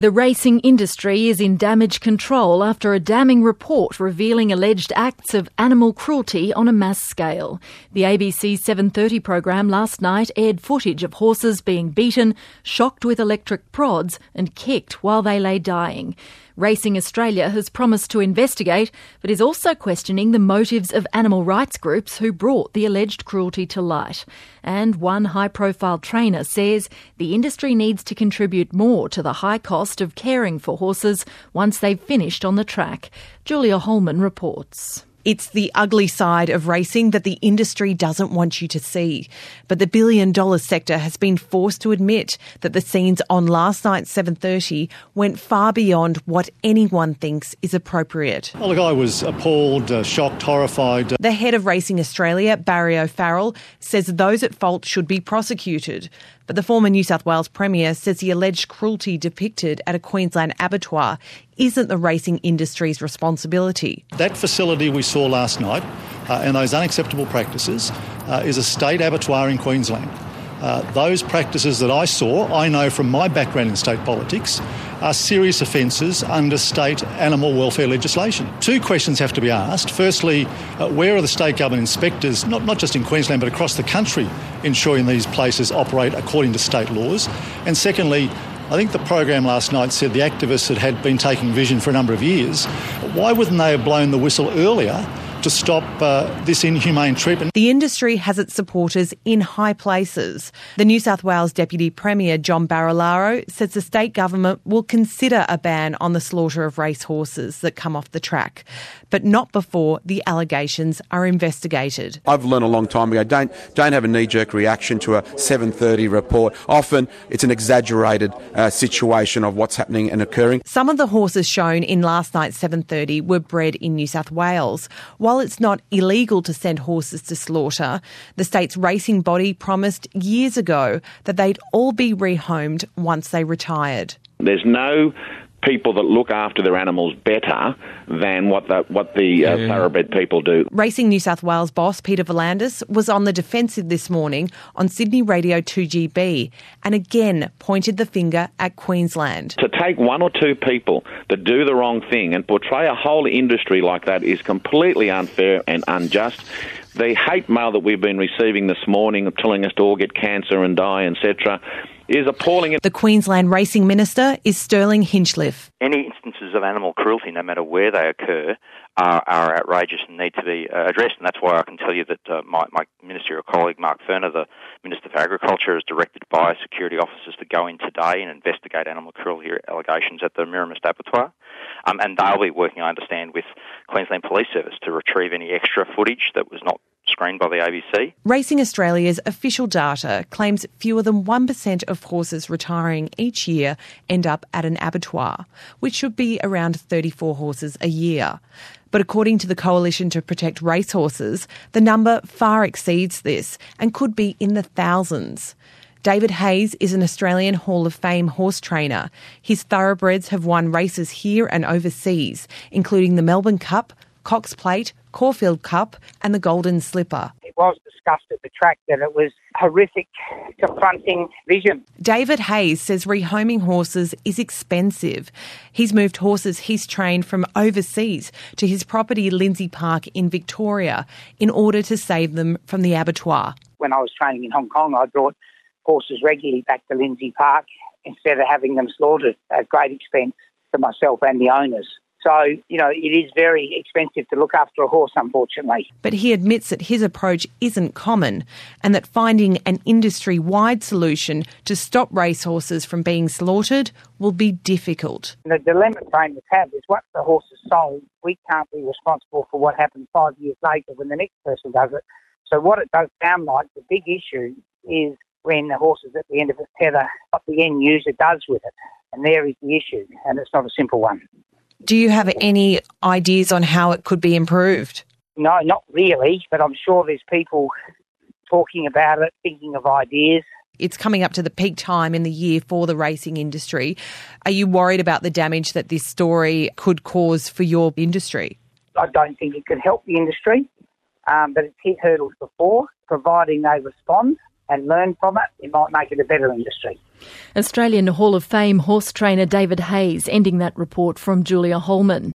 The racing industry is in damage control after a damning report revealing alleged acts of animal cruelty on a mass scale. The ABC 7:30 program last night aired footage of horses being beaten, shocked with electric prods and kicked while they lay dying. Racing Australia has promised to investigate, but is also questioning the motives of animal rights groups who brought the alleged cruelty to light. And one high-profile trainer says the industry needs to contribute more to the high cost of caring for horses once they've finished on the track. Julia Holman reports. It's the ugly side of racing that the industry doesn't want you to see. But the billion-dollar sector has been forced to admit that the scenes on last night's 7:30 went far beyond what anyone thinks is appropriate. Well, look, I was appalled, shocked, horrified. The head of Racing Australia, Barry O'Farrell, says those at fault should be prosecuted. But the former New South Wales Premier says the alleged cruelty depicted at a Queensland abattoir isn't the racing industry's responsibility. That facility we saw last night and those unacceptable practices is a state abattoir in Queensland. Those practices that I saw, I know from my background in state politics, are serious offences under state animal welfare legislation. Two questions have to be asked. Firstly, where are the state government inspectors, not just in Queensland but across the country, ensuring these places operate according to state laws? And secondly, I think the program last night said the activists that had been taking vision for a number of years. Why wouldn't they have blown the whistle earlier to stop this inhumane treatment? The industry has its supporters in high places. The New South Wales Deputy Premier, John Barilaro, says the state government will consider a ban on the slaughter of racehorses that come off the track, but not before the allegations are investigated. I've learned a long time ago, don't have a knee-jerk reaction to a 7:30 report. Often it's an exaggerated situation of what's happening and occurring. Some of the horses shown in last night's 7:30 were bred in New South Wales. While it's not illegal to send horses to slaughter, the state's racing body promised years ago that they'd all be rehomed once they retired. There's no people that look after their animals better than what the thoroughbred people do. Racing New South Wales boss Peter V'landys was on the defensive this morning on Sydney Radio 2GB and again pointed the finger at Queensland. To take one or two people that do the wrong thing and portray a whole industry like that is completely unfair and unjust. The hate mail that we've been receiving this morning telling us to all get cancer and die, etc., is appalling. The Queensland Racing Minister is Sterling Hinchliffe. Any instances of animal cruelty, no matter where they occur, are outrageous and need to be addressed. And that's why I can tell you that my ministerial colleague, Mark Ferner, the Minister for Agriculture, is directed biosecurity officers to go in today and investigate animal cruelty allegations at the Mirrormist Abattoir. And they'll be working, I understand, with Queensland Police Service to retrieve any extra footage that was not screened by the ABC. Racing Australia's official data claims fewer than 1% of horses retiring each year end up at an abattoir, which should be around 34 horses a year. But according to the Coalition to Protect Racehorses, the number far exceeds this and could be in the thousands. David Hayes is an Australian Hall of Fame horse trainer. His thoroughbreds have won races here and overseas, including the Melbourne Cup, Cox Plate, Caulfield Cup and the Golden Slipper. It was discussed at the track that it was horrific, confronting vision. David Hayes says rehoming horses is expensive. He's moved horses he's trained from overseas to his property Lindsay Park in Victoria in order to save them from the abattoir. When I was training in Hong Kong, I brought horses regularly back to Lindsay Park instead of having them slaughtered at great expense to myself and the owners. So, it is very expensive to look after a horse, unfortunately. But he admits that his approach isn't common and that finding an industry-wide solution to stop racehorses from being slaughtered will be difficult. The dilemma trainers have is once the horse is sold, we can't be responsible for what happens 5 years later when the next person does it. So what it does sound like, the big issue is when the horse is at the end of its tether, what the end user does with it. And there is the issue, and it's not a simple one. Do you have any ideas on how it could be improved? No, not really, but I'm sure there's people talking about it, thinking of ideas. It's coming up to the peak time in the year for the racing industry. Are you worried about the damage that this story could cause for your industry? I don't think it could help the industry, but it's hit hurdles before. Providing they respond and learn from it, it might make it a better industry. Australian Hall of Fame horse trainer David Hayes ending that report from Julia Holman.